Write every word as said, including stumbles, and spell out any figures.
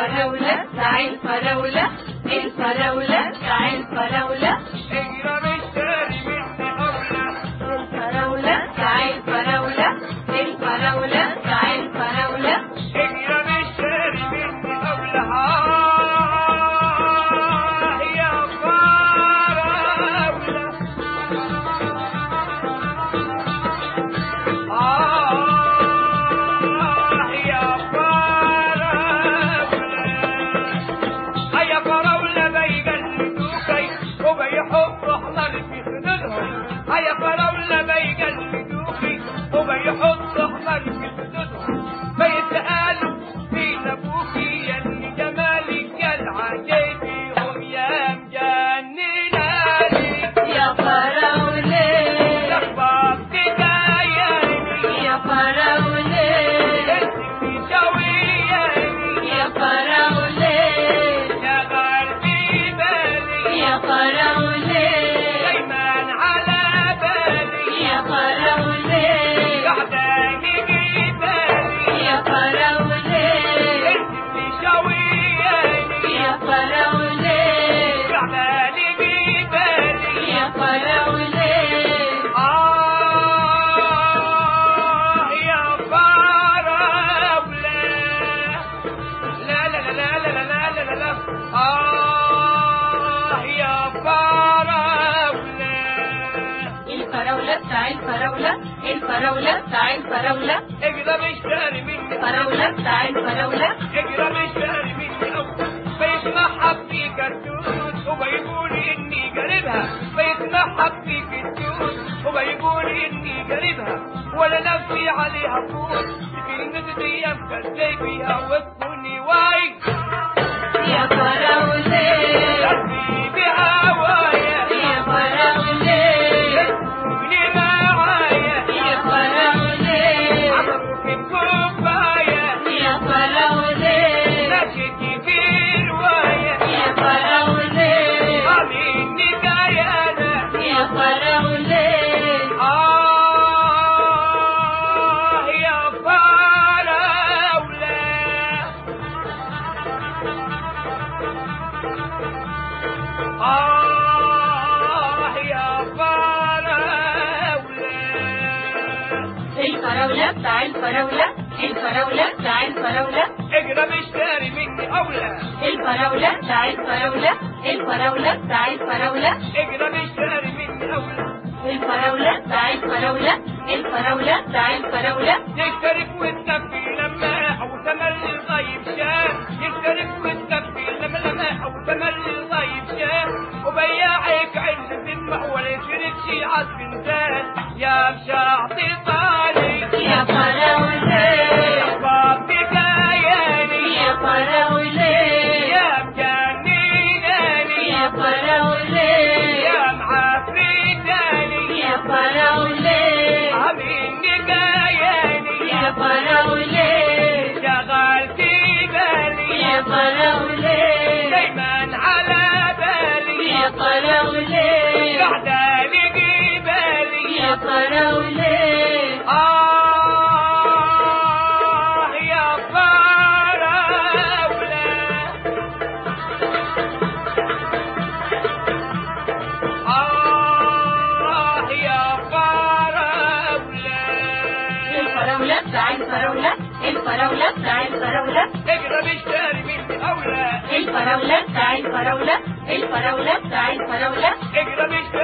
الفراولة بتاع الفراولة الفراولة بتاع الفراولة اجرى مشتري مني أولى الفراولة بتاع الفراولة الفراولة بتاع الفراولة اجرى مشتري مني أولى آه يا فراولة آه يا فراولة هيا فراولة بيجلدوكي وبيحطوا أحمر في خدودهم هيا فراولة بيجلدوكي وبيحطوا أحمر في خدودهم بيتقالوا مين أبوكي يا اللي جمالك العجيب فيهم يا مجنناني يا فراولة لخبطت داياني يا فراولة انتي شوياني يا فراولة يا قلبي بالي يا فراولة دايما على بالي يا فراولة قاعدة يجي بالي يا فراولة انتي شوياني يا فراولة قاعدة يجي بالي يا فراولة آه يا فراولة لا لا لا لا لا لا لا لا لا آه يا فراولة الفراولة بتاع الفراولة الفراولة بتاع الفراولة اجرى مشتري مني الفراولة بتاع الفراولة اجرى مشتري مني أول بيسمعها في كرتون وبيقول إني قريبها بيسمعها في كرتون وبيقول إني قريبها ولا نفسي عليها فوت كلمة دي أفكر زي فيها وتكوني واي يا فراولة قلبي بهوايا يا فراولة تكوني معايا يا فراولة عمروك بكوباية يا فراولة نشكي في رواية يا فراولة عاملني كيانة يا فراولة آه يا فراولة آه يا فراولة الفراولة بتاع الفراولة الفراولة بتاع الفراولة اجرى مشتري مني أولى الفراولة بتاع الفراولة الفراولة بتاع الفراولة اجرى مشتري مني أولى الفراولة بتاع الفراولة الفراولة بتاع الفراولة يشترك وتكفي لما أو تملي الغيب شاف يشترك وتكفي لما لما أو تملي الغيب شاف وبياعك عز ذمة ولا يشترك شي عزف انسان يا مشاعطي طالي يا فراولة يا بابي كياني يا فراولة يا مجنناني يا فراولة يا معفريتاني يا فراولة عاملني كياني يا فراولة شغلتي بالي يا فراولة دايما على بالي يا فراولة قاعدة لقي بالي يا فراولة آه يا فراولة آه يا فراولة الفراولة بتاع الفراولة الفراولة بتاع الفراولة اجرى مشتري مني أولى الفراولة بتاع الفراولة الفراولة بتاع الفراولة اجرى مشتري